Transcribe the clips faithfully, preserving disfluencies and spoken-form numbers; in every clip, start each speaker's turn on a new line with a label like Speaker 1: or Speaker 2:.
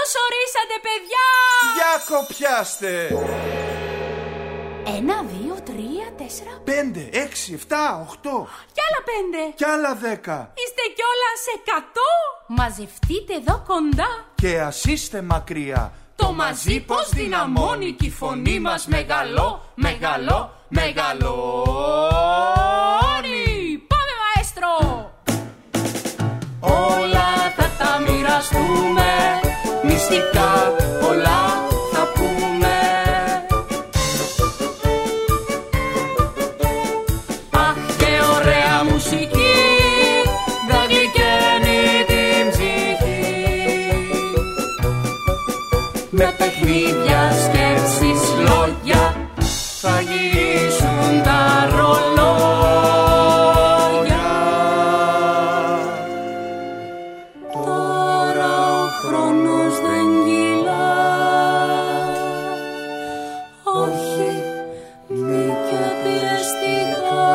Speaker 1: Καλώς ορίσατε, παιδιά!
Speaker 2: Για κοπιάστε!
Speaker 1: Ένα, δύο, τρία, τέσσερα...
Speaker 2: Πέντε, έξι, εφτά, οχτώ...
Speaker 1: Κι άλλα πέντε...
Speaker 2: Κι άλλα δέκα...
Speaker 1: Είστε κιόλας εκατό! Μαζευτείτε εδώ κοντά...
Speaker 2: Και ας είστε μακριά...
Speaker 1: Το μαζί πως δυναμώνει κι η φωνή μας μεγαλώ, μεγαλώ, μεγαλώνει. Πάμε, μαέστρο! Όλα θα τα μοιραστούμε, μυστικά πολλά θα πούμε. Αχ, και ωραία μουσική, θα γλυκαίνει την ψυχή. Με παιχνίδια, σκέψεις, λόγια, θα γυρίσουν τα ρολόγια. Τώρα ο χρόνος δεν κυλά, όχι, μη και πιεστικά.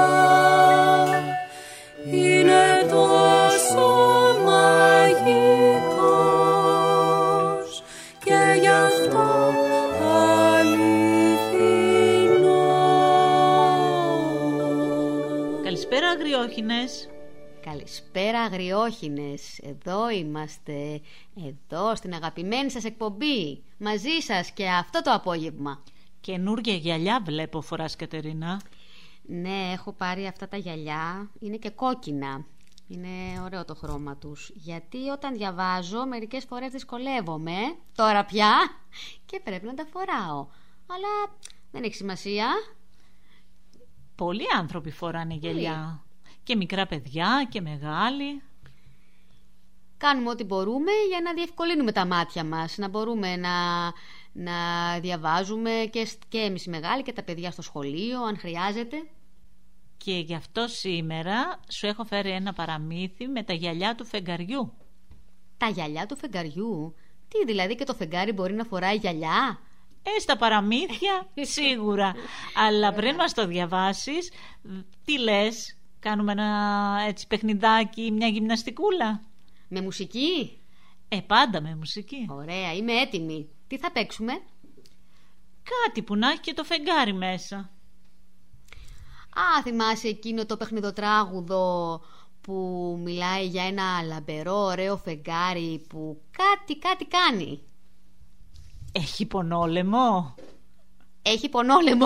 Speaker 1: Είναι τόσο μαγικός και γι' αυτό αληθινό.
Speaker 3: Καλησπέρα, αγριόχινες.
Speaker 4: Καλησπέρα, αγριόχινες. Εδώ είμαστε, εδώ στην αγαπημένη σας εκπομπή, μαζί σας και αυτό το απόγευμα.
Speaker 3: Καινούργια γυαλιά βλέπω φοράς, Κατερίνα.
Speaker 4: Ναι, έχω πάρει αυτά τα γυαλιά, είναι και κόκκινα. Είναι ωραίο το χρώμα τους. Γιατί όταν διαβάζω μερικές φορές δυσκολεύομαι, τώρα πια, και πρέπει να τα φοράω. Αλλά δεν έχει σημασία.
Speaker 3: Πολλοί άνθρωποι φοράνε γυαλιά. Και μικρά παιδιά και μεγάλοι.
Speaker 4: Κάνουμε ό,τι μπορούμε για να διευκολύνουμε τα μάτια μας. Να μπορούμε να, να διαβάζουμε και, και εμείς οι μεγάλοι και τα παιδιά στο σχολείο, αν χρειάζεται.
Speaker 3: Και γι' αυτό σήμερα σου έχω φέρει ένα παραμύθι με τα γυαλιά του φεγγαριού.
Speaker 4: Τα γυαλιά του φεγγαριού? Τι, δηλαδή και το φεγγάρι μπορεί να φοράει γυαλιά?
Speaker 3: Ε, στα παραμύθια σίγουρα. Αλλά πριν μας το διαβάσεις, τι λες? Κάνουμε ένα έτσι παιχνιδάκι, μια γυμναστικούλα?
Speaker 4: Με μουσική?
Speaker 3: Ε, πάντα με μουσική.
Speaker 4: Ωραία, είμαι έτοιμη. Τι θα παίξουμε?
Speaker 3: Κάτι που να έχει και το φεγγάρι μέσα.
Speaker 4: Α, θυμάσαι εκείνο το παιχνιδοτράγουδο που μιλάει για ένα λαμπερό ωραίο φεγγάρι που κάτι κάτι κάνει?
Speaker 3: Έχει πονόλεμο?
Speaker 4: Έχει πονόλεμο.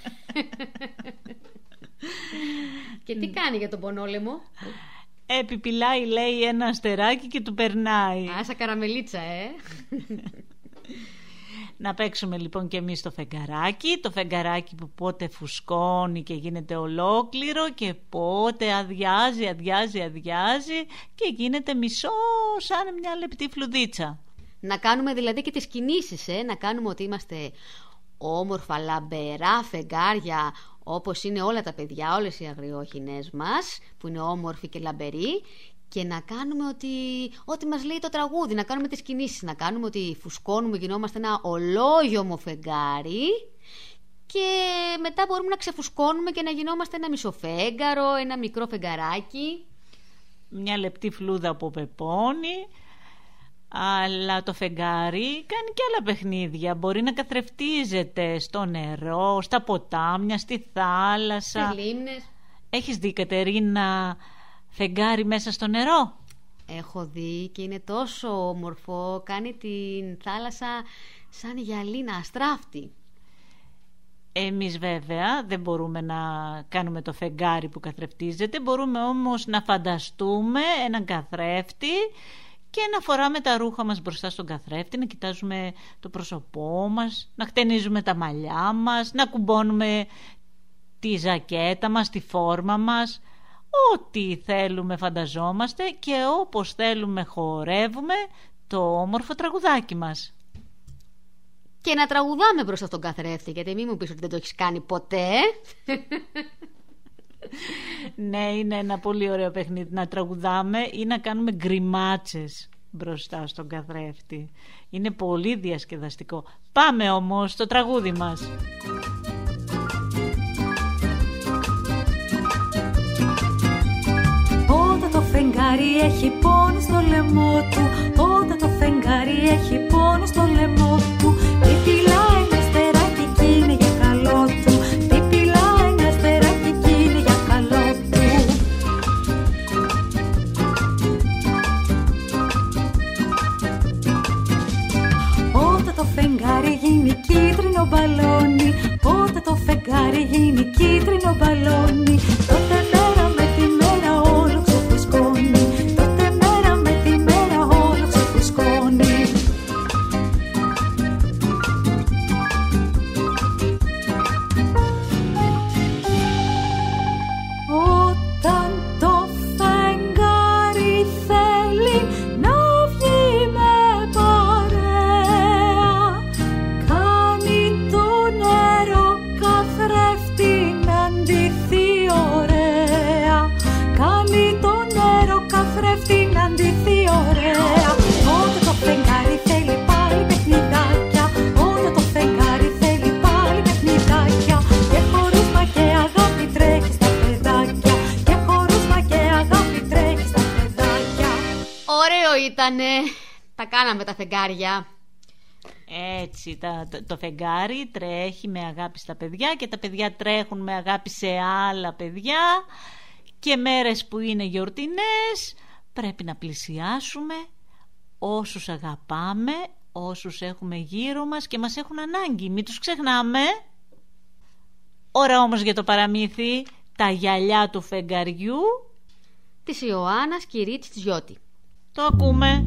Speaker 4: Και τι κάνει για τον πονόλεμο?
Speaker 3: Επιπυλάει, λέει, ένα αστεράκι και του περνάει.
Speaker 4: Α, σαν καραμελίτσα, ε.
Speaker 3: Να παίξουμε λοιπόν και εμείς το φεγγαράκι. Το φεγγαράκι που πότε φουσκώνει και γίνεται ολόκληρο και πότε αδειάζει, αδειάζει, αδειάζει και γίνεται μισό, σαν μια λεπτή φλουδίτσα. Να
Speaker 4: κάνουμε δηλαδή και τις κινήσεις, ε? Να κάνουμε ότι είμαστε όμορφα λαμπερά φεγγάρια, όπως είναι όλα τα παιδιά, όλες οι αγριόχινες μας, που είναι όμορφοι και λαμπεροί. Και να κάνουμε ότι, ό,τι μας λέει το τραγούδι, να κάνουμε τις κινήσεις, να κάνουμε ότι φουσκώνουμε, γινόμαστε ένα ολόγιομο φεγγάρι. Και μετά μπορούμε να ξεφουσκώνουμε και να γινόμαστε ένα μισοφέγγαρο, ένα μικρό φεγγαράκι.
Speaker 3: Μια λεπτή φλούδα που πεπώνει. Αλλά το φεγγάρι κάνει και άλλα παιχνίδια. Μπορεί να καθρεφτίζεται στο νερό, στα ποτάμια, στη θάλασσα.
Speaker 4: Στις λίμνες.
Speaker 3: Έχεις δει, Κατερίνα, φεγγάρι μέσα στο νερό?
Speaker 4: Έχω δει και είναι τόσο όμορφο. Κάνει την θάλασσα σαν γυαλίνα, αστράφτη.
Speaker 3: Εμείς βέβαια δεν μπορούμε να κάνουμε το φεγγάρι που καθρεφτίζεται. Μπορούμε όμως να φανταστούμε έναν καθρέφτη και να φοράμε τα ρούχα μας μπροστά στον καθρέφτη, να κοιτάζουμε το πρόσωπό μας, να χτενίζουμε τα μαλλιά μας, να κουμπώνουμε τη ζακέτα μας, τη φόρμα μας. Ό,τι θέλουμε φανταζόμαστε και όπως θέλουμε χορεύουμε το όμορφο τραγουδάκι μας.
Speaker 4: Και να τραγουδάμε μπροστά στον καθρέφτη, γιατί μην μου πεις ότι δεν το έχεις κάνει ποτέ.
Speaker 3: Ναι, είναι ένα πολύ ωραίο παιχνίδι να τραγουδάμε ή να κάνουμε γκριμάτσες μπροστά στον καθρέφτη. Είναι πολύ διασκεδαστικό. Πάμε όμως στο τραγούδι μας.
Speaker 5: Πότε το φεγγάρι έχει πόνη στο λαιμό του, πότε το φεγγάρι φεγγάρι έχει πόνο στο λαιμό του. Τι πειλάει ένα αστεράκι κι είναι για καλό του. Τι πειλάει ένα αστεράκι κι είναι για καλό του. Πότε το φεγγάρι γίνει κίτρινο μπαλόνι, πότε το φεγγάρι γίνει κίτρινο μπαλόνι, τότε μέρα με τη μέρα όλο ξεφουσκώνει. Τότε μέρα με τη μέρα όλο ξεφουσκώνει. Όταν το φεγγάρι θέλει να βγει με παρέα, κάνει το νερό καθρέφτη να ντυθεί ωραία. Κάνει το νερό καθρέφτη να ντυθεί ωραία. Όταν το φεγγάρι θέλει πάλι παιχνιδάκια, όταν το φεγγάρι θέλει πάλι παιχνιδάκια, και χωρίσμα και αγάπη τρέχει στα παιδάκια, και χωρίσμα και αγάπη τρέχει στα παιδάκια.
Speaker 4: Ωραίο ήτανε. Τα κάναμε τα φεγγάρια.
Speaker 3: Έτσι, τα, το, το φεγγάρι τρέχει με αγάπη στα παιδιά και τα παιδιά τρέχουν με αγάπη σε άλλα παιδιά, και μέρες που είναι γιορτινές πρέπει να πλησιάσουμε όσους αγαπάμε, όσους έχουμε γύρω μας και μας έχουν ανάγκη. Μην τους ξεχνάμε. Ώρα όμως για το παραμύθι «Τα γυαλιά του φεγγαριού»
Speaker 4: Της Ιωάννας Κυρίτης Γιώτη.
Speaker 3: Το ακούμε.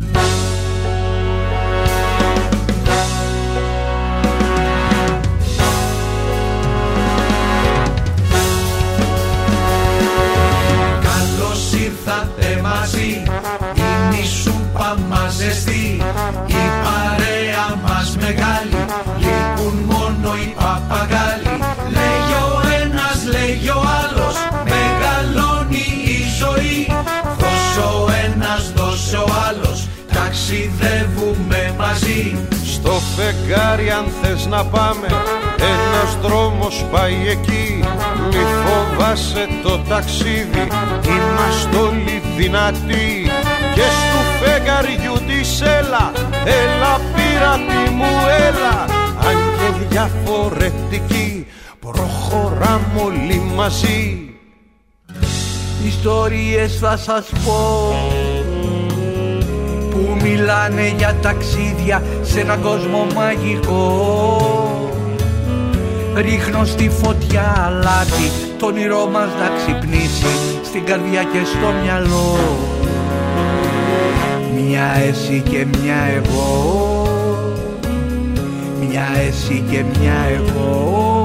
Speaker 6: Καλώς ήρθατε μαζί, είναι η σούπα μας ζεστή, η παρέα μας μεγάλη, λείπουν μόνο οι παπαγάλοι. Λέγει ο ένας, λέγει ο άλλος, μεγαλώνει η ζωή, δώσε ο ένας, δώσε ο άλλος, ταξιδεύουμε μαζί.
Speaker 7: Στο φεγγάρι αν θες να πάμε, ένας δρόμος πάει εκεί. Μη φοβάσαι το ταξίδι, είμαστε όλοι δυνατοί. Και στου φεγγαριού της έλα, έλα πειράτη μου έλα. Αν και διαφορετικοί, προχωράμε όλοι μαζί.
Speaker 6: Ιστορίες θα σας πω που μιλάνε για ταξίδια σε έναν κόσμο μαγικό. Ρίχνω στη φωτιά αλάτι, το όνειρό μας να ξυπνήσει στην καρδιά και στο μυαλό. Μια εσύ και μια εγώ, μια εσύ και μια εγώ.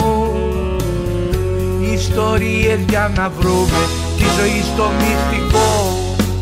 Speaker 6: Ιστορίες για να βρούμε τη ζωή στο μυστικό.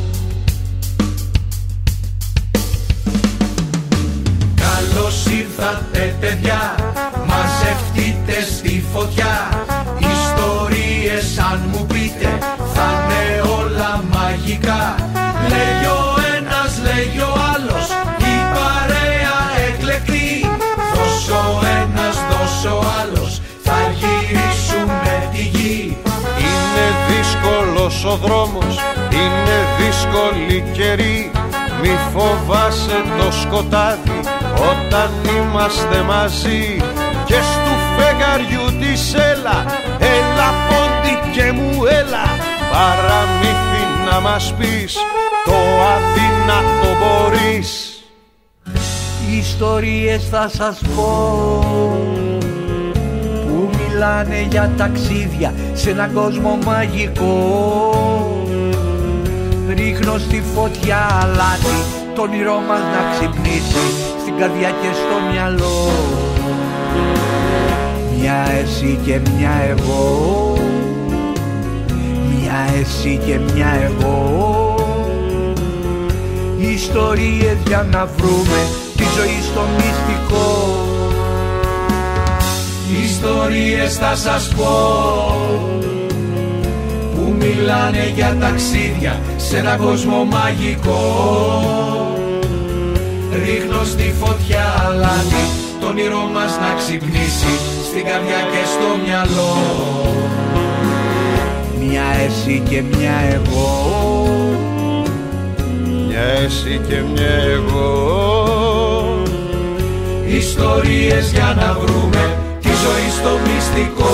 Speaker 6: Καλώς ήρθατε παιδιά, μαζευτείτε στη φωτιά. Ιστορίες αν μου πείτε θα είναι όλα μαγικά. Λέγει ο ένας, λέγει ο άλλος, η παρέα εκλεκτή. Δώσε ο ένας, δώσε ο άλλος, θα γυρίσουμε τη γη.
Speaker 7: Είναι δύσκολος ο δρόμος, είναι δύσκολη καιρή. Μη φοβάσαι το σκοτάδι όταν είμαστε μαζί. Και στου φεγγαριού της έλα, έλα πόντι και μου έλα. Παραμύθι να μας πεις, το αδύνατο μπορείς.
Speaker 6: Ιστορίες θα σας πω που μιλάνε για ταξίδια σε έναν κόσμο μαγικό. Ρίχνω στη φωτιά αλάτι, το όνειρό μας να ξυπνήσει στην καρδιά και στο μυαλό. Μια εσύ και μια εγώ, μια εσύ και μια εγώ. Ιστορίες για να βρούμε τη ζωή στο μυστικό. Ιστορίες θα σας πω που μιλάνε για ταξίδια σε έναν κόσμο μαγικό. Ρίχνω στη φωτιά αλάτι, το όνειρό μας να ξυπνήσει στην καρδιά και στο μυαλό. Μια εσύ και μια εγώ,
Speaker 7: μια εσύ και μια εγώ.
Speaker 6: ιστορίες για να βρούμε τη ζωή στο μυστικό.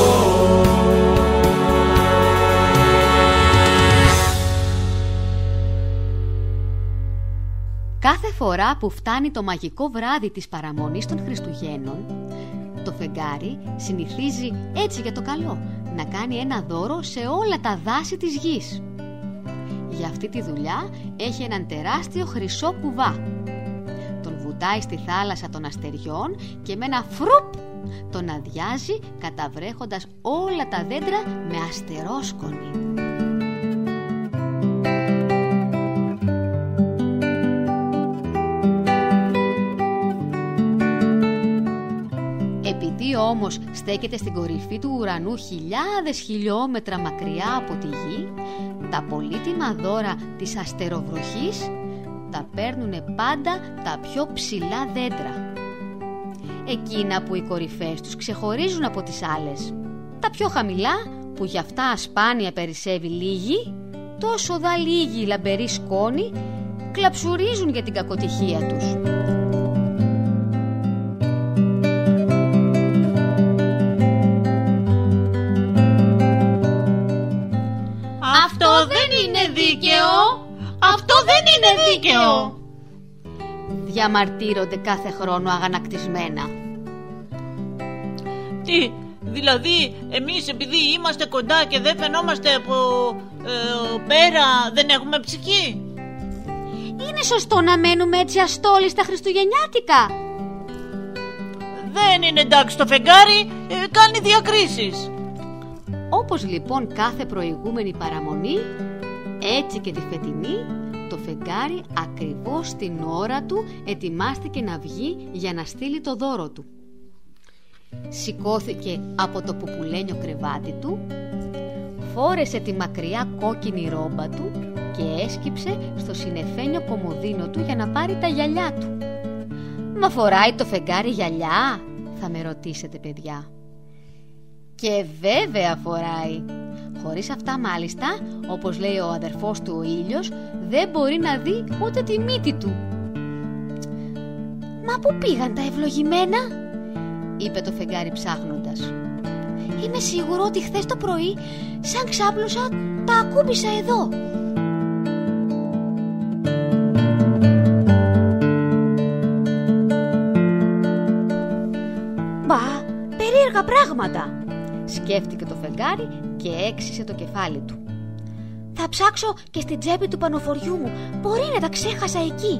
Speaker 4: Κάθε φορά που φτάνει το μαγικό βράδυ της παραμονής των Χριστουγέννων, το φεγγάρι συνηθίζει έτσι για το καλό να κάνει ένα δώρο σε όλα τα δάση της γης. Για αυτή τη δουλειά έχει έναν τεράστιο χρυσό κουβά. Τον βουτάει στη θάλασσα των αστεριών και με ένα φρουπ τον αδειάζει, καταβρέχοντας όλα τα δέντρα με αστερόσκονη. Επειδή όμως στέκεται στην κορυφή του ουρανού χιλιάδες χιλιόμετρα μακριά από τη γη, τα πολύτιμα δώρα της αστεροβροχής τα παίρνουνε πάντα τα πιο ψηλά δέντρα. Εκείνα που οι κορυφές τους ξεχωρίζουν από τις άλλες. Τα πιο χαμηλά, που γι' αυτά σπάνια περισσεύει λίγη, τόσο δα λίγη λαμπερή σκόνη, κλαψουρίζουν για την κακοτυχία τους.
Speaker 3: Αυτό δεν είναι δίκαιο! Αυτό δεν είναι δίκαιο!
Speaker 4: Διαμαρτύρονται κάθε χρόνο αγανακτισμένα.
Speaker 3: Τι, δηλαδή εμείς επειδή είμαστε κοντά και δεν φαινόμαστε από ε, πέρα, δεν έχουμε ψυχή?
Speaker 4: Είναι σωστό να μένουμε έτσι αστόλοι στα Χριστουγεννιάτικα?
Speaker 3: Δεν είναι εντάξει το φεγγάρι, ε, κάνει διακρίσεις.
Speaker 4: Όπως λοιπόν κάθε προηγούμενη παραμονή, έτσι και τη φετινή, το φεγγάρι ακριβώς την ώρα του ετοιμάστηκε να βγει για να στείλει το δώρο του. Σηκώθηκε από το πουπουλένιο κρεβάτι του, φόρεσε τη μακριά κόκκινη ρόμπα του και έσκυψε στο συννεφένιο κομοδίνο του για να πάρει τα γυαλιά του. «Μα φοράει το φεγγάρι γυαλιά?» θα με ρωτήσετε, παιδιά. Και βέβαια φοράει. Χωρίς αυτά μάλιστα, όπως λέει ο αδερφός του ο ήλιος, δεν μπορεί να δει ούτε τη μύτη του. «Μα πού πήγαν τα ευλογημένα?» είπε το φεγγάρι ψάχνοντας. «Είμαι σίγουρο ότι χθες το πρωί, σαν ξάπλωσα, τα ακούμπησα εδώ». «Μπα, περίεργα πράγματα», σκέφτηκε το φεγγάρι και έξισε το κεφάλι του. «Θα ψάξω και στην τσέπη του πανοφοριού μου, μπορεί να τα ξέχασα εκεί».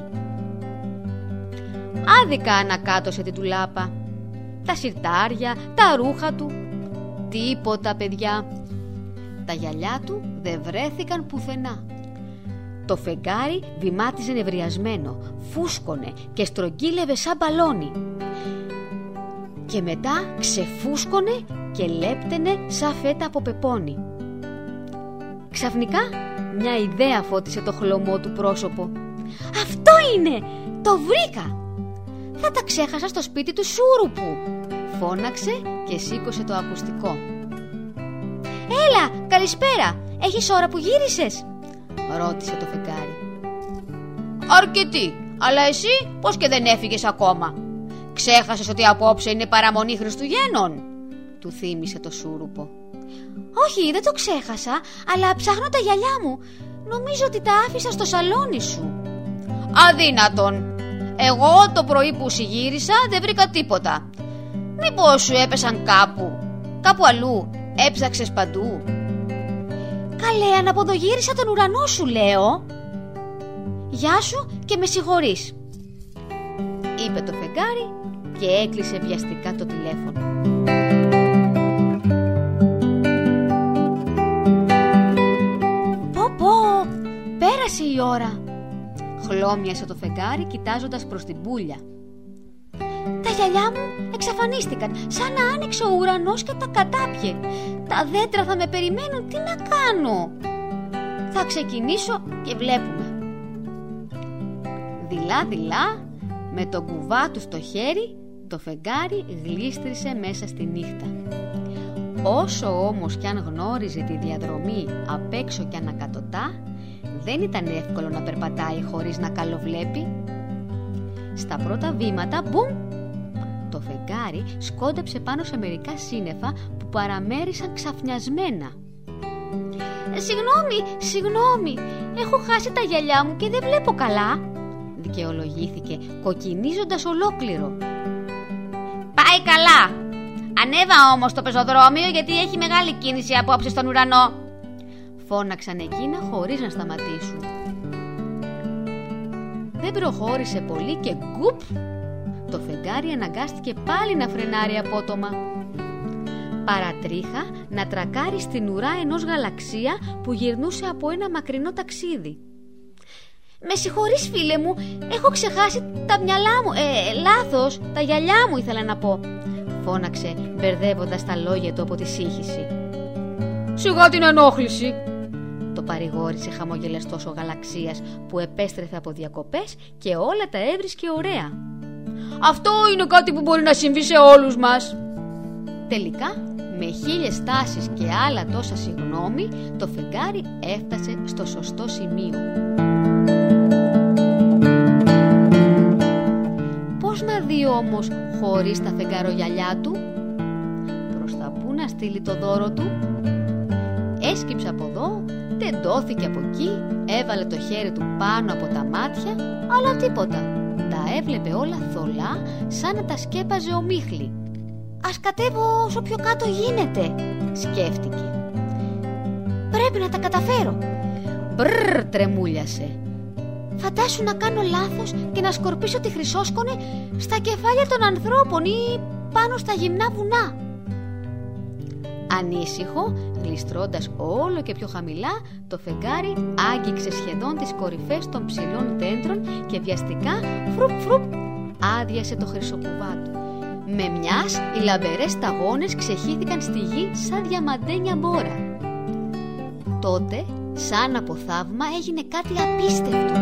Speaker 4: Άδικα ανακάτωσε την τουλάπα. Τα συρτάρια, τα ρούχα του, τίποτα, παιδιά. Τα γυαλιά του δεν βρέθηκαν πουθενά. Το φεγγάρι βημάτιζε νευριασμένο, φούσκωνε και στρογγύλευε σαν μπαλόνι. Και μετά ξεφούσκωνε και λέπτενε σαν φέτα από πεπόνι. Ξαφνικά μια ιδέα φώτισε το χλωμό του πρόσωπο. «Αυτό είναι! Το βρήκα! Θα τα ξέχασα στο σπίτι του Σούρουπου», φώναξε και σήκωσε το ακουστικό. «Έλα, καλησπέρα! Έχεις ώρα που γύρισες?» ρώτησε το φεγγάρι. «Αρκετή, αλλά εσύ πως και δεν έφυγες ακόμα? Ξέχασες ότι απόψε είναι παραμονή Χριστουγέννων?» του θύμισε το Σούρουπο. «Όχι, δεν το ξέχασα, αλλά ψάχνω τα γυαλιά μου. Νομίζω ότι τα άφησα στο σαλόνι σου». «Αδύνατον! Εγώ το πρωί που συγύρισα δεν βρήκα τίποτα. Μήπως σου έπεσαν κάπου, κάπου αλλού, έψαξες παντού?» «Καλέ, αναποδογύρισα τον ουρανό σου, λέω». «Γεια σου και με συγχωρείς», είπε το φεγγάρι και έκλεισε βιαστικά το τηλέφωνο. «Πω πω, πέρασε η ώρα», χλώμιασε το φεγγάρι κοιτάζοντας προς την πούλια. «Τα γυαλιά μου εξαφανίστηκαν, σαν να άνοιξε ο ουρανός και τα κατάπιε. Τα δέντρα θα με περιμένουν, τι να κάνω? Θα ξεκινήσω και βλέπουμε». Δειλά-δειλά, με τον κουβά του στο χέρι, το φεγγάρι γλίστρισε μέσα στη νύχτα. Όσο όμως κι αν γνώριζε τη διαδρομή απ' έξω κι ανακατοτά, δεν ήταν εύκολο να περπατάει χωρίς να καλοβλέπει. Στα πρώτα βήματα, μπουμ, Το φεγγάρι σκόνταψε πάνω σε μερικά σύννεφα που παραμέρισαν ξαφνιασμένα. «Συγγνώμη, συγγνώμη, έχω χάσει τα γυαλιά μου και δεν βλέπω καλά», δικαιολογήθηκε κοκκινίζοντας ολόκληρο. «Πάει καλά. Ανέβα όμως το πεζοδρόμιο γιατί έχει μεγάλη κίνηση απόψε στον ουρανό», φώναξαν εκείνα χωρίς να σταματήσουν. Δεν προχώρησε πολύ και γκουπ, το φεγγάρι αναγκάστηκε πάλι να φρενάρει απότομα. Παρατρίχα να τρακάρει στην ουρά ενός γαλαξία που γυρνούσε από ένα μακρινό ταξίδι. «Με συγχωρείς φίλε μου, έχω ξεχάσει τα μυαλά μου, ε, λάθος, τα γυαλιά μου ήθελα να πω», φώναξε μπερδεύοντας τα λόγια του από τη σύγχυση. «Σιγά την ενόχληση», το παρηγόρησε χαμογελαστός ο γαλαξίας που επέστρεφε από διακοπές και όλα τα έβρισκε ωραία. «Αυτό είναι κάτι που μπορεί να συμβεί σε όλους μας». Τελικά, με χίλιες τάσεις και άλλα τόσα συγγνώμη, το φεγγάρι έφτασε στο σωστό σημείο. Πώς να δει όμως χωρίς τα φεγγαρογιαλιά του? Προς τα πού να στείλει το δώρο του? Έσκυψε από εδώ, τεντώθηκε από εκεί, έβαλε το χέρι του πάνω από τα μάτια, αλλά τίποτα. Τα έβλεπε όλα θολά, σαν να τα σκέπαζε ομίχλη. «Ας κατέβω όσο πιο κάτω γίνεται», σκέφτηκε. «Πρέπει να τα καταφέρω». Μπρρρ, τρεμούλιασε. «Φαντάσου να κάνω λάθος και να σκορπίσω τη χρυσόσκονη στα κεφάλια των ανθρώπων ή πάνω στα γυμνά βουνά». Ανήσυχο, γλιστρώντας όλο και πιο χαμηλά, το φεγγάρι άγγιξε σχεδόν τις κορυφές των ψηλών δέντρων και βιαστικά φρουπ φρουπ άδειασε το χρυσοκουβά του. Με μιας οι λαμπερές σταγόνες ξεχύθηκαν στη γη σαν διαμαντένια μπόρα. Τότε, σαν από θαύμα, έγινε κάτι απίστευτο.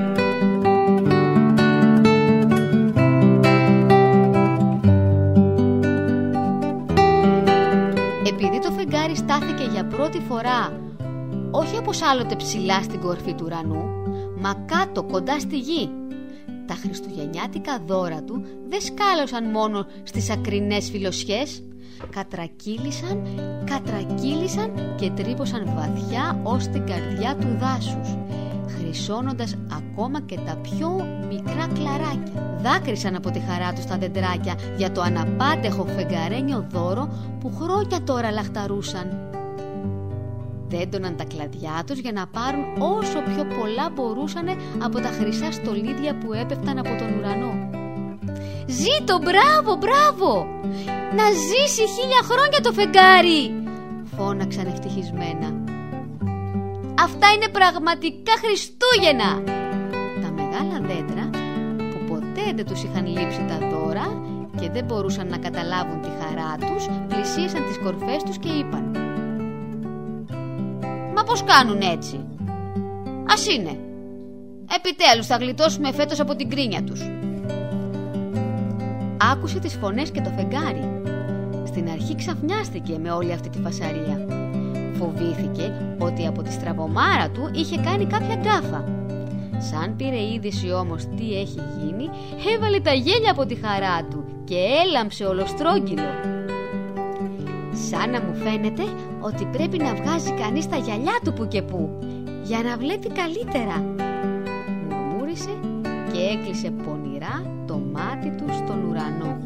Speaker 4: Επειδή το φεγγάρι στάθηκε για πρώτη φορά όχι όπως άλλοτε ψηλά στην κορφή του ουρανού, μα κάτω κοντά στη γη, τα χριστουγεννιάτικα δώρα του δεν σκάλωσαν μόνο στις ακρινές φιλοσιές, κατρακύλησαν, κατρακύλησαν και τρύπωσαν βαθιά ως την καρδιά του δάσους, χρυσώνοντας ακόμα και τα πιο μικρά κλαράκια. Δάκρυσαν από τη χαρά τους τα δεντράκια για το αναπάντεχο φεγγαρένιο δώρο που χρόνια τώρα λαχταρούσαν. Δέντωναν τα κλαδιά τους για να πάρουν όσο πιο πολλά μπορούσαν από τα χρυσά στολίδια που έπεφταν από τον ουρανό. «Ζήτω, μπράβο, μπράβο! Να ζήσει χίλια χρόνια το φεγγάρι!» φώναξαν ευτυχισμένα. «Αυτά είναι πραγματικά Χριστούγεννα!» Τα μεγάλα δέντρα που ποτέ δεν τους είχαν λείψει τα δώρα και δεν μπορούσαν να καταλάβουν τη χαρά τους, πλησίασαν τις κορφές τους και είπαν: «Μα πώς κάνουν έτσι? Ας είναι! Επιτέλους θα γλιτώσουμε φέτος από την κρίνια τους». Άκουσε τις φωνές και το φεγγάρι. Στην αρχή ξαφνιάστηκε με όλη αυτή τη φασαρία. Φοβήθηκε ότι από τη στραβωμάρα του είχε κάνει κάποια γκάφα. Σαν πήρε είδηση όμως τι έχει γίνει, έβαλε τα γέλια από τη χαρά του και έλαμψε ολοστρόγγυλο. «Σαν να μου φαίνεται ότι πρέπει να βγάζει κανείς τα γυαλιά του που και που, για να βλέπει καλύτερα», μουρμούρισε και έκλεισε πονηρά το μάτι του στον ουρανό.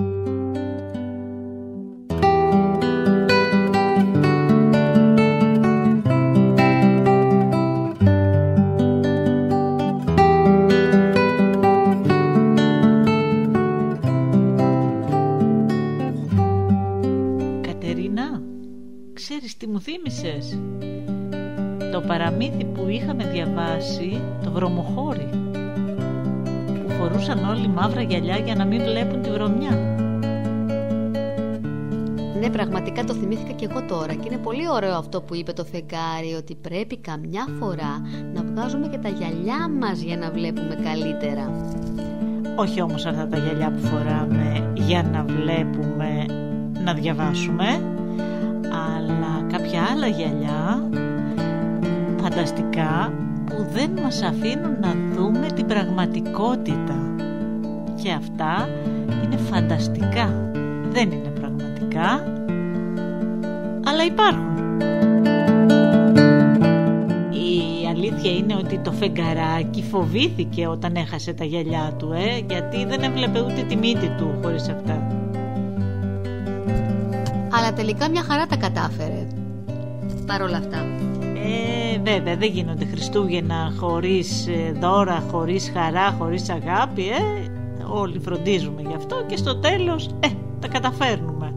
Speaker 3: Ξέρεις τι μου θύμισες? Το παραμύθι που είχαμε διαβάσει, το βρωμοχώρι, που φορούσαν όλοι μαύρα γυαλιά για να μην βλέπουν τη βρωμιά.
Speaker 4: Ναι, πραγματικά το θυμήθηκα και εγώ τώρα και είναι πολύ ωραίο αυτό που είπε το φεγγάρι, ότι πρέπει καμιά φορά να βγάζουμε και τα γυαλιά μας για να βλέπουμε καλύτερα.
Speaker 3: Όχι όμως αυτά τα γυαλιά που φοράμε για να βλέπουμε, να διαβάσουμε, αλλά κάποια άλλα γυαλιά φανταστικά που δεν μας αφήνουν να δούμε την πραγματικότητα, και αυτά είναι φανταστικά. Δεν είναι πραγματικά, αλλά υπάρχουν. Η αλήθεια είναι ότι το φεγγαράκι φοβήθηκε όταν έχασε τα γυαλιά του, ε, γιατί δεν έβλεπε ούτε τη μύτη του χωρίς αυτά.
Speaker 4: Αλλά τελικά μια χαρά τα κατάφερε. Παρ' όλα αυτά.
Speaker 3: Ε, βέβαια, δεν γίνονται Χριστούγεννα χωρίς δώρα, χωρίς χαρά, χωρίς αγάπη, ε. Όλοι φροντίζουμε γι' αυτό και στο τέλος, ε, τα καταφέρνουμε.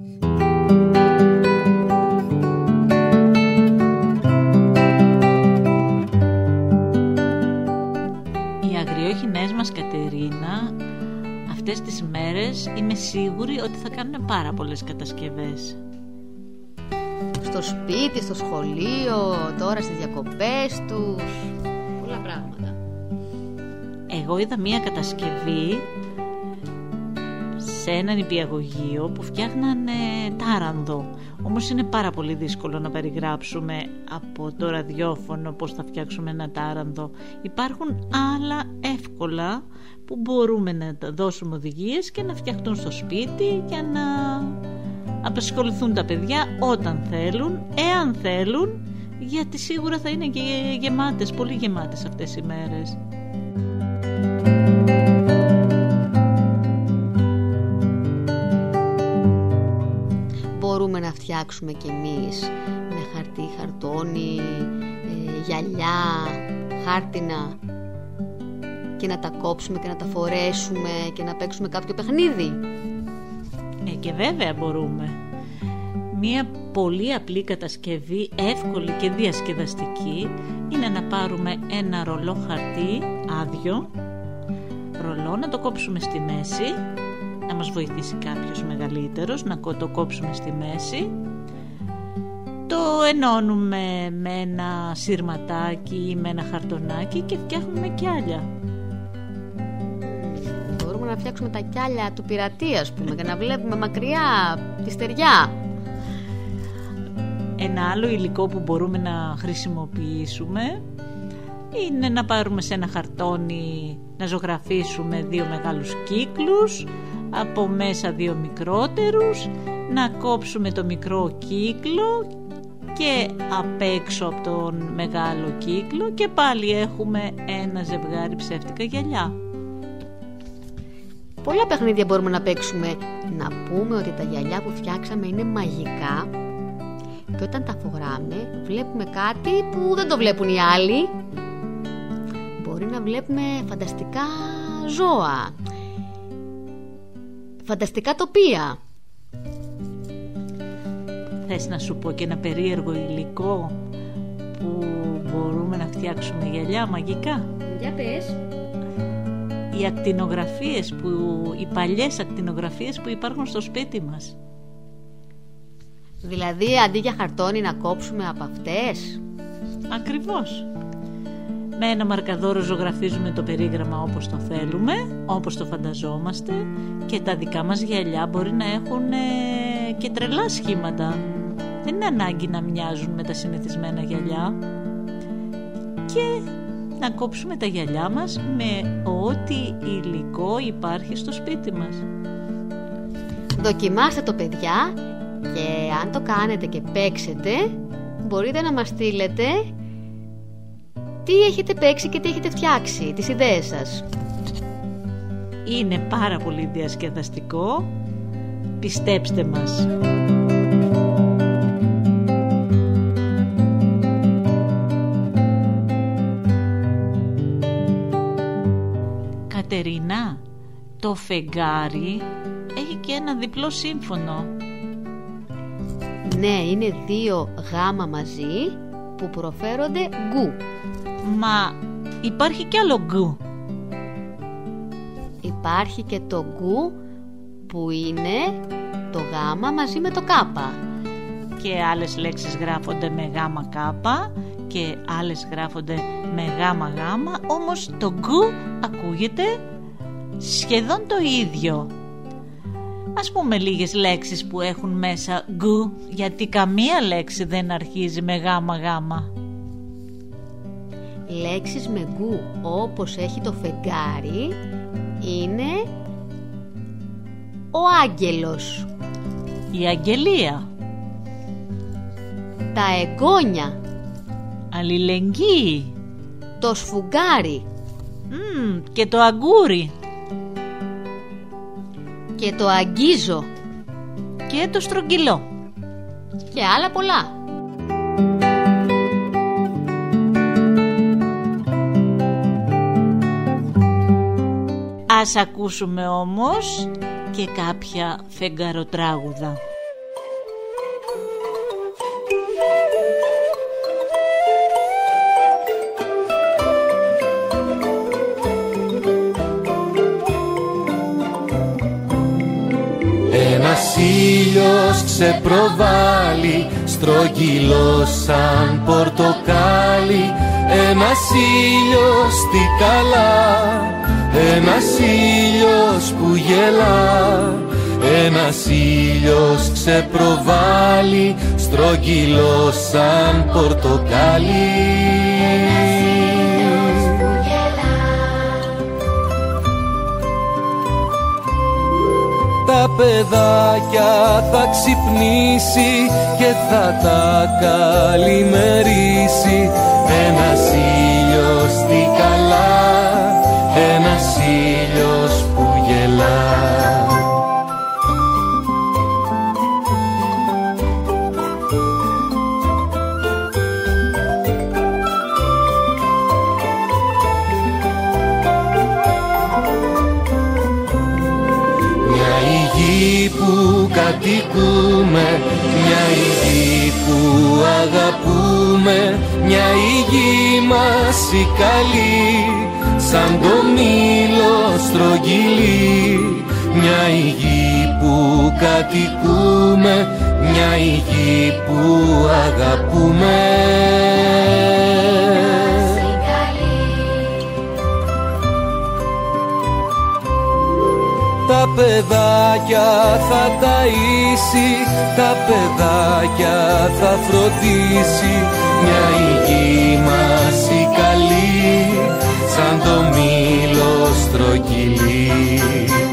Speaker 3: Οι αγριόχινές μας, Κατερίνα, αυτές τις μέρες είμαι σίγουρη ότι θα κάνουν πάρα πολλές κατασκευές.
Speaker 4: Στο σπίτι, στο σχολείο, τώρα στις διακοπές τους, πολλά πράγματα.
Speaker 3: Εγώ είδα μία κατασκευή σε ένα νηπιαγωγείο που φτιάχνανε τάρανδο. Όμως είναι πάρα πολύ δύσκολο να περιγράψουμε από το ραδιόφωνο πώς θα φτιάξουμε ένα τάρανδο. Υπάρχουν άλλα εύκολα που μπορούμε να τα δώσουμε οδηγίες και να φτιαχτούν στο σπίτι για να απασχοληθούν τα παιδιά όταν θέλουν, εάν θέλουν, γιατί σίγουρα θα είναι και γεμάτες, πολύ γεμάτες αυτές οι μέρες.
Speaker 4: Μπορούμε να φτιάξουμε κι εμείς με χαρτί, χαρτόνι, ε, γυαλιά, χάρτινα και να τα κόψουμε και να τα φορέσουμε και να παίξουμε κάποιο παιχνίδι.
Speaker 3: Ε, και βέβαια μπορούμε. Μία πολύ απλή κατασκευή, εύκολη και διασκεδαστική, είναι να πάρουμε ένα ρολό χαρτί άδειο, ρολό, να το κόψουμε στη μέση, να μας βοηθήσει κάποιος μεγαλύτερος να το κόψουμε στη μέση, το ενώνουμε με ένα σύρματάκι ή με ένα χαρτονάκι και φτιάχνουμε κιάλια.
Speaker 4: Μπορούμε να φτιάξουμε τα κιάλια του πειρατή, ας πούμε, και να βλέπουμε μακριά τη στεριά.
Speaker 3: Ένα άλλο υλικό που μπορούμε να χρησιμοποιήσουμε είναι να πάρουμε σε ένα χαρτόνι, να ζωγραφίσουμε δύο μεγάλους κύκλους, από μέσα δύο μικρότερους, να κόψουμε το μικρό κύκλο και απ' έξω από τον μεγάλο κύκλο και πάλι έχουμε ένα ζευγάρι ψεύτικα γυαλιά.
Speaker 4: Πολλά παιχνίδια μπορούμε να παίξουμε. Να πούμε ότι τα γυαλιά που φτιάξαμε είναι μαγικά και όταν τα φοράμε βλέπουμε κάτι που δεν το βλέπουν οι άλλοι. Μπορεί να βλέπουμε φανταστικά ζώα, φανταστικά τοπία.
Speaker 3: Θες να σου πω και ένα περίεργο υλικό που μπορούμε να φτιάξουμε γυαλιά μαγικά?
Speaker 4: Για πες.
Speaker 3: Οι ακτινογραφίες, που, οι παλιές ακτινογραφίες που υπάρχουν στο σπίτι μας.
Speaker 4: Δηλαδή αντί για χαρτόνι να κόψουμε από αυτές.
Speaker 3: Ακριβώς. Με ένα μαρκαδόρο ζωγραφίζουμε το περίγραμμα όπως το θέλουμε, όπως το φανταζόμαστε, και τα δικά μας γυαλιά μπορεί να έχουν ε, και τρελά σχήματα. Δεν είναι ανάγκη να μοιάζουν με τα συνηθισμένα γυαλιά. Και να κόψουμε τα γυαλιά μας με ό,τι υλικό υπάρχει στο σπίτι μας.
Speaker 4: Δοκιμάστε το, παιδιά, και αν το κάνετε και παίξετε, μπορείτε να μας στείλετε τι έχετε παίξει και τι έχετε φτιάξει, τις ιδέες σας.
Speaker 3: Είναι πάρα πολύ διασκεδαστικό, πιστέψτε μας. Κατερίνα, το φεγγάρι έχει και ένα διπλό σύμφωνο.
Speaker 4: Ναι, είναι δύο γάμα μαζί που προφέρονται γκου.
Speaker 3: Μα υπάρχει κι άλλο γκου.
Speaker 4: Υπάρχει και το γκου που είναι το γάμα μαζί με το κάπα.
Speaker 3: Και άλλες λέξεις γράφονται με γάμα κάπα και άλλες γράφονται με γάμα γάμα, όμως το γκου ακούγεται σχεδόν το ίδιο. Ας πούμε λίγες λέξεις που έχουν μέσα γκου, γιατί καμία λέξη δεν αρχίζει με γάμα γάμα.
Speaker 4: Λέξεις με γκου όπως έχει το φεγγάρι είναι Ο άγγελος.
Speaker 3: Η αγγελία.
Speaker 4: Τα εγγόνια.
Speaker 3: Αλληλεγγύη.
Speaker 4: Το σφουγγάρι.
Speaker 3: Μμ, και το αγκούρι.
Speaker 4: Και το αγγίζω.
Speaker 3: Και το στρογγυλό.
Speaker 4: Και άλλα πολλά.
Speaker 3: Ας ακούσουμε όμως και κάποια φεγγαροτράγουδα.
Speaker 8: Ένας ήλιος ξεπροβάλλει, στρογγυλό σαν πορτοκάλι. Ένας ήλιος τι καλά, ένας ήλιος που γελά. Ένας ήλιος ξεπροβάλλει, στρογγυλό σαν πορτοκάλι. Τα παιδάκια θα ξυπνήσει και θα τα καλημερίσει. Ένας ήλιος τι καλά, ένας ήλιος που γελά. Κατοικούμε, μια γη που αγαπούμε, μια γη μας η καλή, σαν το μήλο στρογγυλή. Μια γη που κατοικούμε, μια γη που αγαπούμε. Τα παιδάκια θα ταΐσει, τα παιδάκια θα φροντίσει. Μια γη μας η καλή, σαν το μήλο στρογγυλή.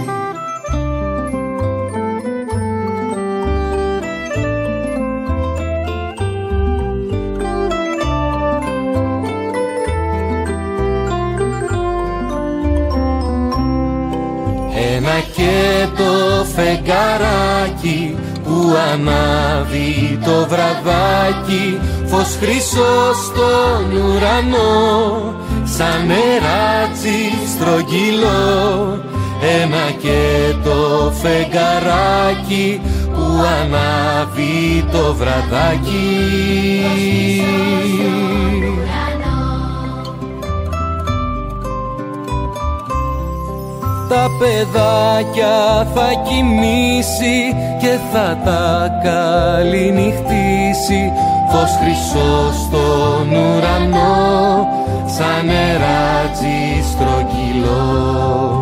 Speaker 8: Ένα και το φεγγαράκι που ανάβει το βραδάκι, φως χρυσό στον ουρανό, σαν νεράτσι στρογγυλό. Ένα και το φεγγαράκι που ανάβει το βραδάκι. Τα παιδάκια θα κοιμήσει και θα τα καληνυχτήσει. Φως χρυσό στον ουρανό, σαν νεράτσι στρογγυλό.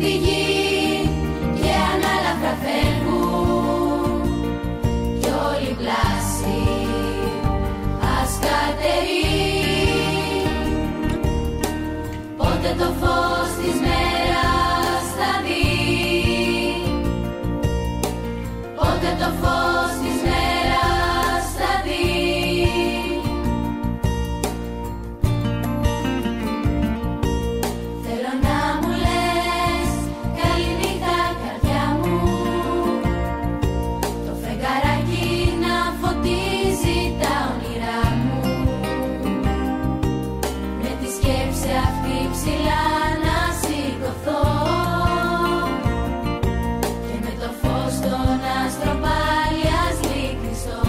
Speaker 9: τη γη και ανάλαφρα φεύγουν κι όλη πλάση ας κατερεί. Πότε το φως της μέρας θα δει, πότε το φως της μέρας θα δει. Θέλω να μου λες καληνύχτα καρδιά μου, το φεγγαράκι να φωτίζει τα όνειρά μου, με τη σκέψη αυτή ψηλά να σηκωθώ και με το φως των άστρων πάλι ας λυκνιστώ.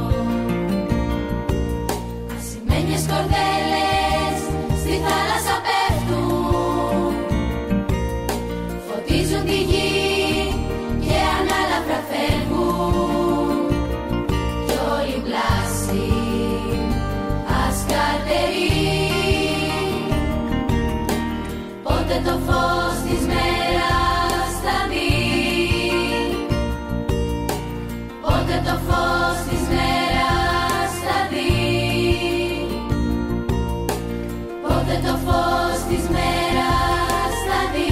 Speaker 9: Ασημένιες κορδέλες στη θάλασσα πέφτουν, φωτίζουν τη γη και ανάλαφρα φεύγουν κι όλη η πλάση ας κατερεί. Πότε το φως της μέρας θα δει, πότε το φως της μέρας θα δει, πότε το φως της μέρας θα δει.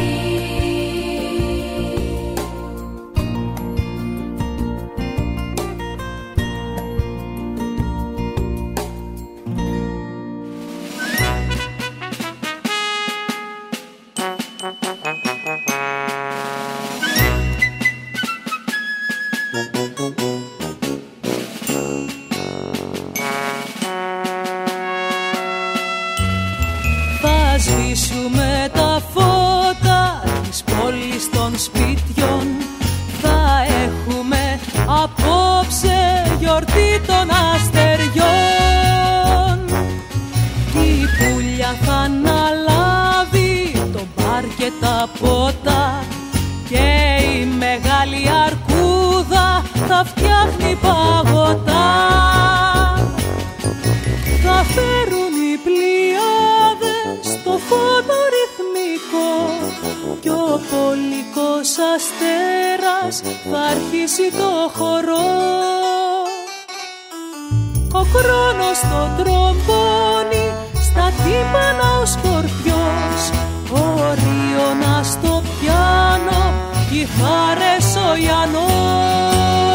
Speaker 5: Θα σβήσουμε τα φώτα της πόλης των σπιτιών, θα έχουμε απόψε γιορτή των αστεριών. Η πουλιά θα αναλάβει το μπαρ και τα ποτά και η μεγάλη αρκούδα θα φτιάχνει παγωτά. Θα φέρουν οι πλοιάδες το φόνο ρυθμικό κι ο πολικός αστέρας θα αρχίσει το χορό. Ο χρόνος το τρομπώνει, στα τύμπανα ο σκορπιός, ο Ρίωνας στο πιάνο, κιθάρες ο Ιαννός.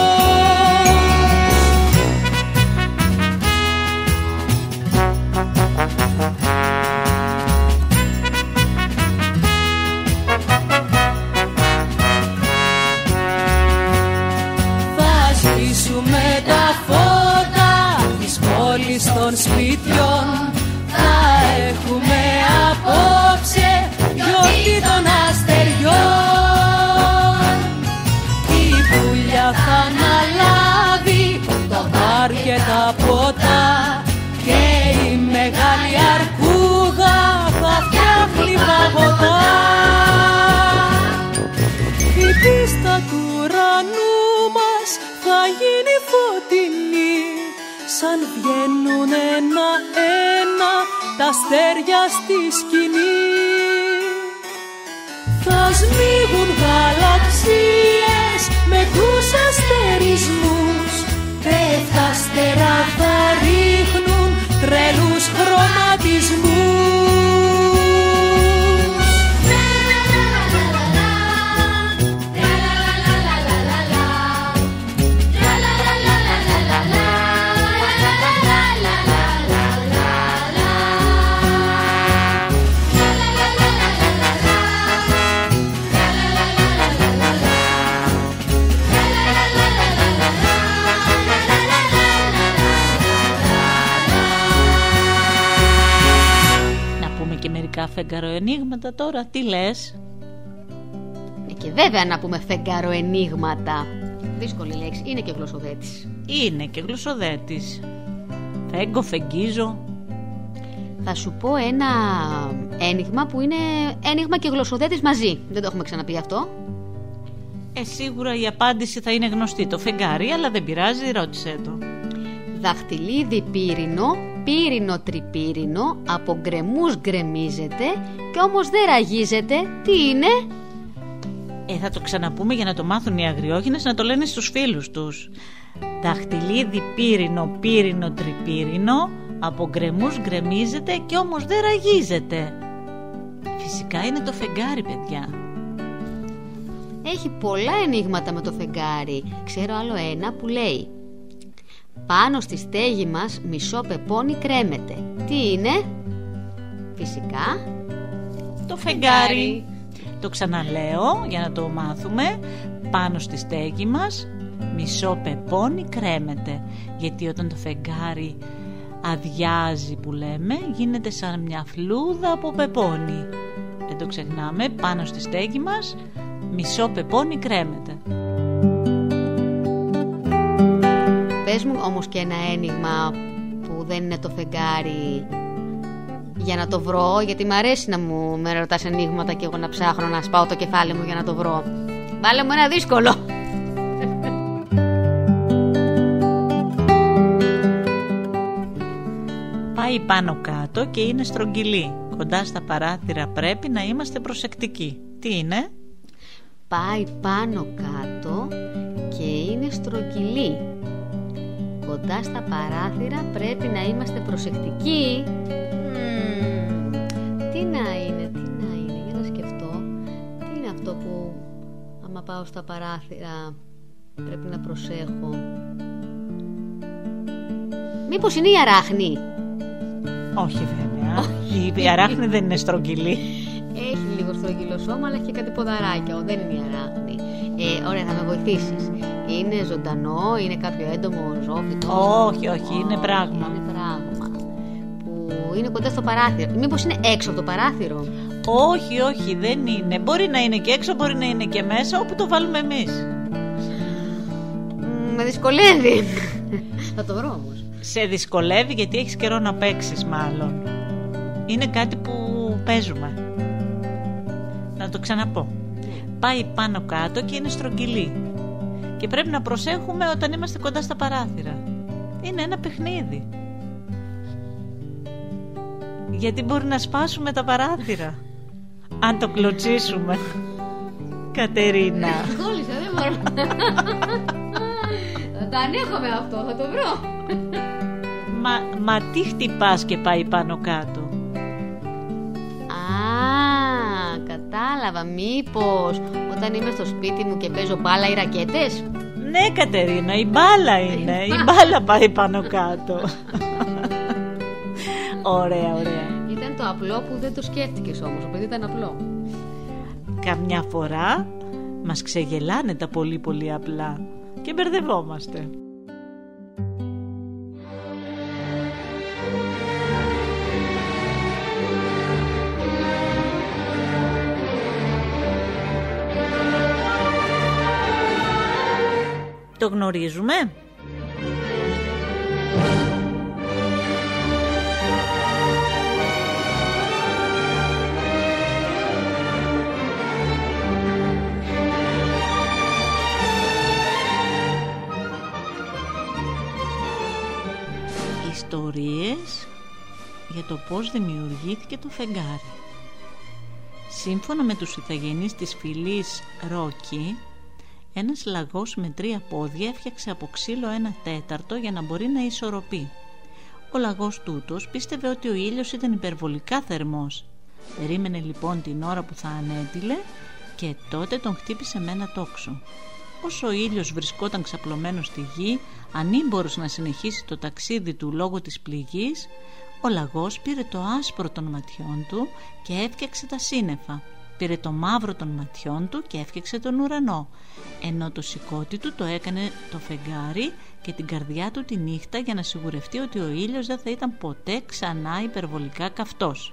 Speaker 5: Θα σβήσουμε τα φώτα της πόλης των σπιτιών, θα έχουμε απόψε γιορτή των αστεριών. Η πουλιά θα αναλάβει το μπαρ και τα ποτά και η μεγάλη αρκούδα θα φτιάχνει παγωτά. Η πίστα του ουρανού μας θα γίνει φωτεινή, σαν βγαίνουν ένα-ένα τα αστέρια στη σκηνή. Θα σμίγουν γαλαξίες με τους αστερισμούς, πέφτα αστερά θα ρίχνουν τρελούς χρωματισμούς.
Speaker 3: Φεγγαροενίγματα τώρα, τι λες?
Speaker 4: Ε, και βέβαια να πούμε φεγγαροενίγματα. Δύσκολη λέξη, είναι και γλωσσοδέτης.
Speaker 3: Είναι και γλωσσοδέτης. Φέγγω, φεγγίζω.
Speaker 4: Θα σου πω ένα ένιγμα που είναι ένιγμα και γλωσσοδέτης μαζί. Δεν το έχουμε ξαναπεί αυτό.
Speaker 3: Ε, σίγουρα η απάντηση θα είναι γνωστή. Το φεγγάρι, αλλά δεν πειράζει, ρώτησέ το.
Speaker 4: Δαχτυλίδι πύρινο, πύρινο τρυπύρινο, από γκρεμούς γκρεμίζεται και όμως δεν ραγίζεται. Τι είναι?
Speaker 3: Ε, θα το ξαναπούμε για να το μάθουν οι αγριόχινες να το λένε στους φίλους τους. Δαχτυλίδι πύρινο, πύρινο, τρυπύρινο, από γκρεμούς γκρεμίζεται και όμως δεν ραγίζεται. Φυσικά είναι το φεγγάρι, παιδιά.
Speaker 4: Έχει πολλά ενίγματα με το φεγγάρι. Ξέρω άλλο ένα που λέει: πάνω στη στέγη μας μισό πεπόνι κρέμεται. Τι είναι? Φυσικά
Speaker 3: το φεγγάρι. Το ξαναλέω για να το μάθουμε. Πάνω στη στέγη μας μισό πεπόνι κρέμεται. Γιατί όταν το φεγγάρι αδειάζει, που λέμε, γίνεται σαν μια φλούδα από πεπόνι. Δεν το ξεχνάμε. Πάνω στη στέγη μας μισό πεπόνι κρέμεται.
Speaker 4: Πες μου όμως και ένα ένιγμα που δεν είναι το φεγγάρι, για να το βρω, γιατί μου αρέσει να μου με ρωτάς ενίγματα και εγώ να ψάχνω να σπάω το κεφάλι μου για να το βρω. Βάλε μου ένα δύσκολο.
Speaker 3: Πάει πάνω κάτω και είναι στρογγυλή. Κοντά στα παράθυρα πρέπει να είμαστε προσεκτικοί. Τι είναι?
Speaker 4: Πάει πάνω κάτω και είναι στρογγυλή. Κοντά στα παράθυρα πρέπει να είμαστε προσεκτικοί. Μ, τι να είναι, τι να είναι, για να σκεφτώ. Τι είναι αυτό που άμα πάω στα παράθυρα πρέπει να προσέχω? Μήπως είναι η αράχνη?
Speaker 3: Όχι βέβαια. Η αράχνη δεν είναι στρογγυλή.
Speaker 4: Έχει λίγο στρογγυλό σώμα, αλλά έχει και κάτι ποδαράκια. Δεν είναι η αράχνη. Ε, ωραία, θα με βοηθήσεις. Είναι ζωντανό, είναι κάποιο έντομο ζώφιτο?
Speaker 3: Όχι, όχι, είναι πράγμα.
Speaker 4: Είναι πράγμα που είναι κοντά στο παράθυρο. Μήπως είναι έξω από το παράθυρο?
Speaker 3: Όχι, όχι, δεν είναι. Μπορεί να είναι και έξω, μπορεί να είναι και μέσα, όπου το βάλουμε εμείς.
Speaker 4: Με δυσκολεύει. Θα το βρω όμως.
Speaker 3: Σε δυσκολεύει γιατί έχεις καιρό να παίξεις, μάλλον. Είναι κάτι που παίζουμε. Να το ξαναπώ. Πάει πάνω κάτω και είναι στρογγυλή. Και πρέπει να προσέχουμε όταν είμαστε κοντά στα παράθυρα. Είναι ένα παιχνίδι. Γιατί μπορεί να σπάσουμε τα παράθυρα αν το κλωτσίσουμε. Κατερίνα.
Speaker 4: Κόλλησα, δεν μπορώ. Θα το ανέχομαι αυτό, θα το βρω.
Speaker 3: Μα, μα τι χτυπάς και πάει πάνω κάτω?
Speaker 4: Α, κατάλαβα. Μήπως όταν είμαι στο σπίτι μου και παίζω μπάλα ή ρακέτες?
Speaker 3: Ναι, Κατερίνα, η μπάλα είναι. Η μπάλα πάει πάνω κάτω. Ωραία, ωραία.
Speaker 4: Ήταν το απλό που δεν το σκέφτηκες όμως. Επειδή ήταν απλό.
Speaker 3: Καμιά φορά μας ξεγελάνε τα πολύ πολύ απλά και μπερδευόμαστε. Το γνωρίζουμε? Ιστορίες για το πώς δημιουργήθηκε το φεγγάρι. Σύμφωνα με τους ηθαγενείς της φυλής Ρόκι, ένας λαγός με τρία πόδια έφτιαξε από ξύλο ένα τέταρτο για να μπορεί να ισορροπεί. Ο λαγός τούτος πίστευε ότι ο ήλιος ήταν υπερβολικά θερμός. Περίμενε λοιπόν την ώρα που θα ανέτειλε και τότε τον χτύπησε με ένα τόξο. Όσο ο ήλιος βρισκόταν ξαπλωμένος στη γη, ανήμπορος να συνεχίσει το ταξίδι του λόγω της πληγής, ο λαγός πήρε το άσπρο των ματιών του και έφτιαξε τα σύννεφα. Πήρε το μαύρο των ματιών του και έφτιαξε τον ουρανό, ενώ το σηκώτη του το έκανε το φεγγάρι και την καρδιά του τη νύχτα για να σιγουρευτεί ότι ο ήλιος δεν θα ήταν ποτέ ξανά υπερβολικά καυτός.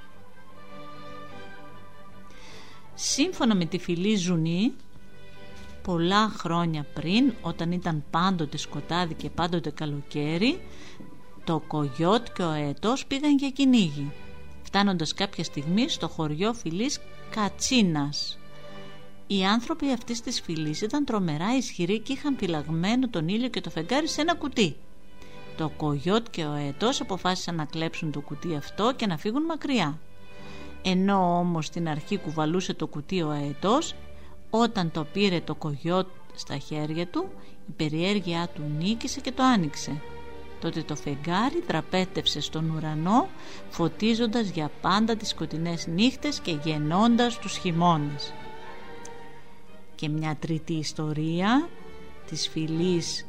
Speaker 3: Σύμφωνα με τη φυλή Ζουνή, πολλά χρόνια πριν, όταν ήταν πάντοτε σκοτάδι και πάντοτε καλοκαίρι, το κογιότ και ο αετός πήγαν για κυνήγι, φτάνοντας κάποια στιγμή στο χωριό φυλής Κατσίνας. Οι άνθρωποι αυτής της φυλής ήταν τρομερά ισχυροί και είχαν φυλαγμένο τον ήλιο και το φεγγάρι σε ένα κουτί. Το κογιότ και ο αετός αποφάσισαν να κλέψουν το κουτί αυτό και να φύγουν μακριά. Ενώ όμως στην αρχή κουβαλούσε το κουτί ο αετός, Όταν το πήρε το κογιότ στα χέρια του, η περιέργειά του νίκησε και το άνοιξε. Τότε το φεγγάρι δραπέτευσε στον ουρανό, φωτίζοντας για πάντα τις σκοτεινές νύχτες και γεννώντας τους χειμώνες. Και μια τρίτη ιστορία της φυλής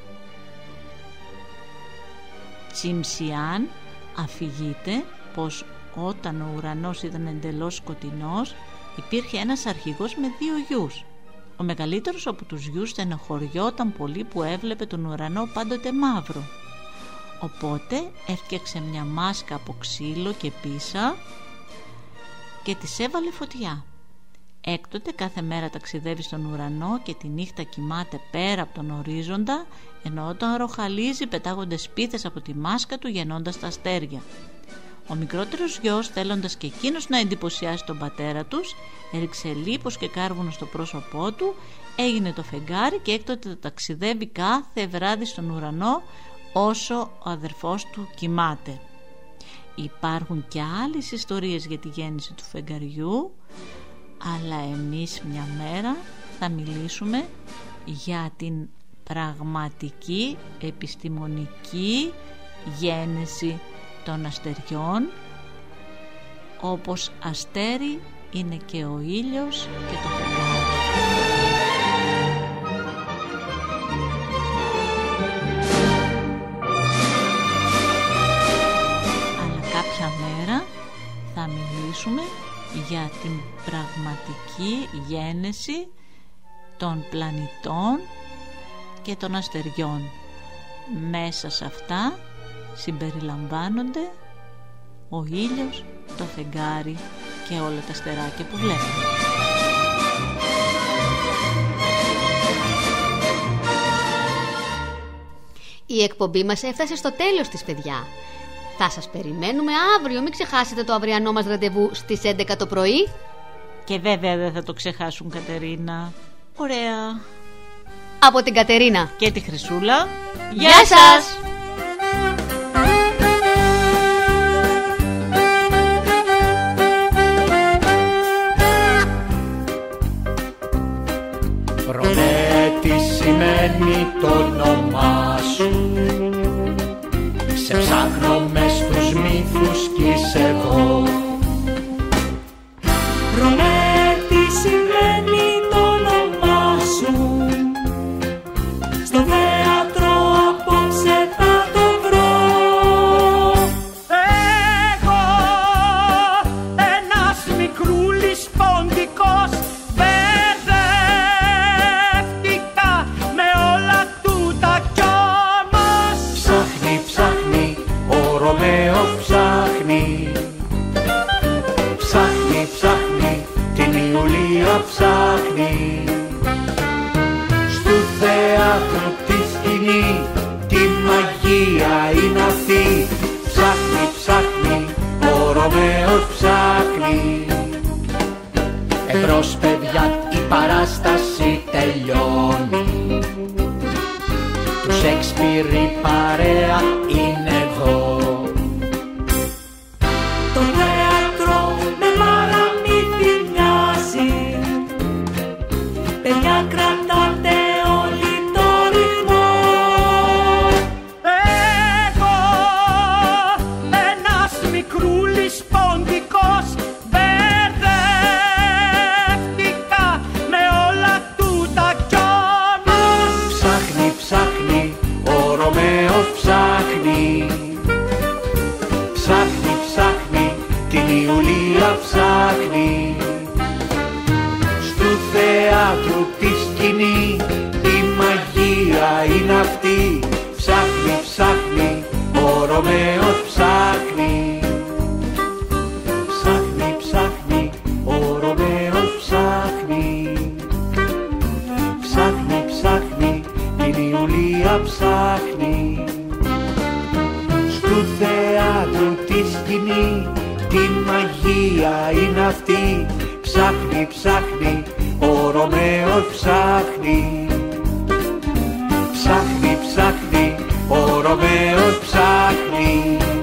Speaker 3: Τσιμσιάν αφηγείται πως όταν ο ουρανός ήταν εντελώς σκοτεινός, υπήρχε ένας αρχηγός με δύο γιους. Ο μεγαλύτερος από τους γιους στενοχωριόταν πολύ που έβλεπε τον ουρανό πάντοτε μαύρο. Οπότε έφτιαξε μια μάσκα από ξύλο και πίσα και της έβαλε φωτιά. Έκτοτε κάθε μέρα ταξιδεύει στον ουρανό και τη νύχτα κοιμάται πέρα από τον ορίζοντα, ενώ όταν ροχαλίζει πετάγονται σπίθες από τη μάσκα του γεννώντας τα αστέρια. Ο μικρότερος γιος, θέλοντας και εκείνος να εντυπωσιάσει τον πατέρα τους, έριξε λίπος και κάρβουνο στο πρόσωπό του, έγινε το φεγγάρι και έκτοτε ταξιδεύει κάθε βράδυ στον ουρανό όσο ο αδερφός του κοιμάται. Υπάρχουν και άλλες ιστορίες για τη γέννηση του φεγγαριού, αλλά εμείς μια μέρα θα μιλήσουμε για την πραγματική επιστημονική γέννηση των αστεριών, όπως αστέρι είναι και ο ήλιος και το φεγγάρι. Αλλά κάποια μέρα θα μιλήσουμε για την πραγματική γέννηση των πλανητών και των αστεριών. Μέσα σε αυτά συμπεριλαμβάνονται ο ήλιος, το φεγγάρι και όλα τα αστεράκια που βλέπουμε.
Speaker 4: Η εκπομπή μας έφτασε στο τέλος της, παιδιά. Θα σας περιμένουμε αύριο, μην ξεχάσετε το αυριανό μας ραντεβού στις έντεκα το πρωί.
Speaker 3: Και βέβαια δεν θα το ξεχάσουν, Κατερίνα. Ωραία.
Speaker 4: Από την Κατερίνα
Speaker 3: και τη Χρυσούλα.
Speaker 4: Γεια, Γεια σας!
Speaker 10: Ρωμέ, τι σημαίνει το όνομά σου? Σε ψάχνω μες στους μύθους κι είσαι εδώ.
Speaker 5: Ρωμέ, τι σημαίνει το όνομά σου? Στο θέατρο απόψε θα το βρω.
Speaker 1: Εγώ, ένας μικρούλης ποντικός, μπερδεύτηκα με όλα τούτα κι όμως
Speaker 10: ψάχνει, ψάχνει, ο Ρωμαίο ψάχνει. Ψάχνει, ψάχνει, την Ιουλία ψάχνει. Στου θέατρου τη σκηνή, τη μαγεία είναι αυτή. Ψάχνει, ψάχνει, ο Ρωμαίος ψάχνει. Εμπρός, παιδιά, η παράσταση τελειώνει. Του Σέξπιρ η παρέα είναι εδώ.
Speaker 5: Το θέατρο με παραμύθι μοιάζει. Παιδιά, κρατάτε όλοι το ρυθμό.
Speaker 1: εγώ, ένας μικρούλης ποντικός, μπερδεύτηκα με όλα τούτα κι όμως
Speaker 10: ψάχνει, ψάχνει, ο Ρωμαίος ψάχνει. Ψάχνει, ψάχνει, την Ιουλία ψάχνει. Στου θέατρου τη σκηνή, η μαγεία είναι αυτή. Ψάχνει, ψάχνει, ο Ρωμαίος ψάχνει. Ψάχνει, ψάχνει, ο Ρωμαίος ψάχνει. Ψάχνει, ψάχνει, την Ιουλία ψάχνει. Στου θέατρου τη σκηνή, τη μαγεία είναι αυτή. Ψάχνει, ψάχνει, ο Ρωμαίος ψάχνει. Ψάχνει, ψάχνει, ο Ρωμαίος ψάχνει.